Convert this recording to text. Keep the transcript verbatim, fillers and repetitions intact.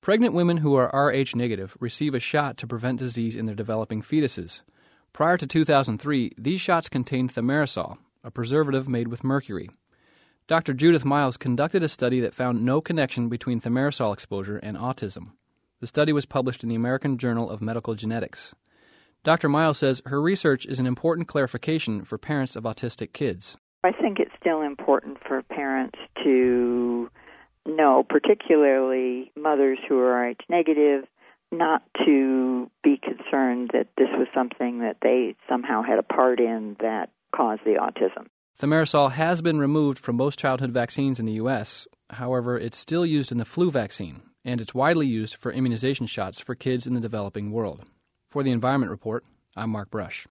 Pregnant women who are R H negative receive a shot to prevent disease in their developing fetuses. Prior to two thousand three, these shots contained thimerosal, a preservative made with mercury. Doctor Judith Miles conducted a study that found no connection between thimerosal exposure and autism. The study was published in the American Journal of Medical Genetics. Doctor Miles says her research is an important clarification for parents of autistic kids. I think it's still important for parents to know, particularly mothers who are R H negative, not to be concerned that this was something that they somehow had a part in that caused the autism. Thimerosal has been removed from most childhood vaccines in the U S. However, it's still used in the flu vaccine, and it's widely used for immunization shots for kids in the developing world. For the Environment Report, I'm Mark Brush.